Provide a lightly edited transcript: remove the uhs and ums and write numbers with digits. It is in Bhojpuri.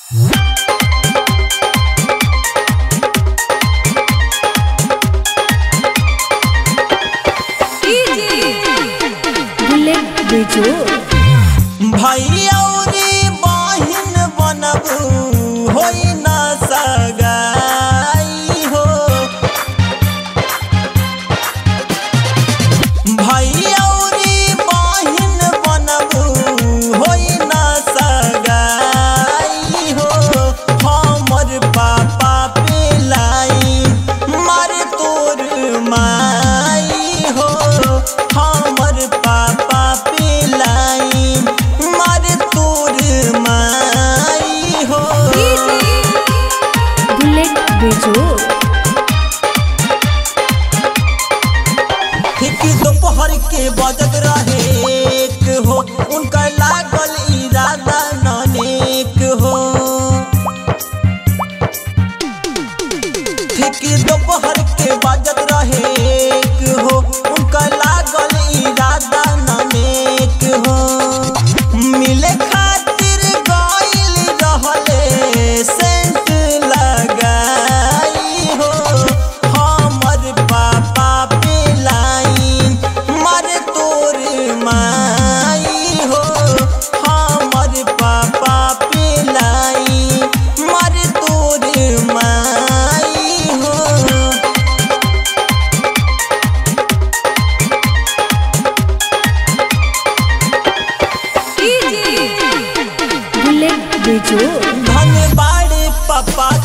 बुलेट बेजोड़ भैया बहिन बनबू होई न सगाई हो। भैया बहिन बनबू होई न सगाई हो। हमर पापा पे लाई मार तोर माई हो। हमर पापा पे लाई मार तोर माई हो। बुलेट बेजोड़ ठीक दोपहर के बजत रहे एक हो। उनका लागल इरादा ननेक हो। ठीक दोपहर के बजत रहे एक हो। उनका लागल इरादा ननेक हो। मिले खातिर गइल रहले सेंट लगाई हो। हमर पापा पे लाइन मार तोर माई हो। हमर पापा पे लाइन मार तोर माई हो। बुलेट बेजोड़ धन बाड़े पापा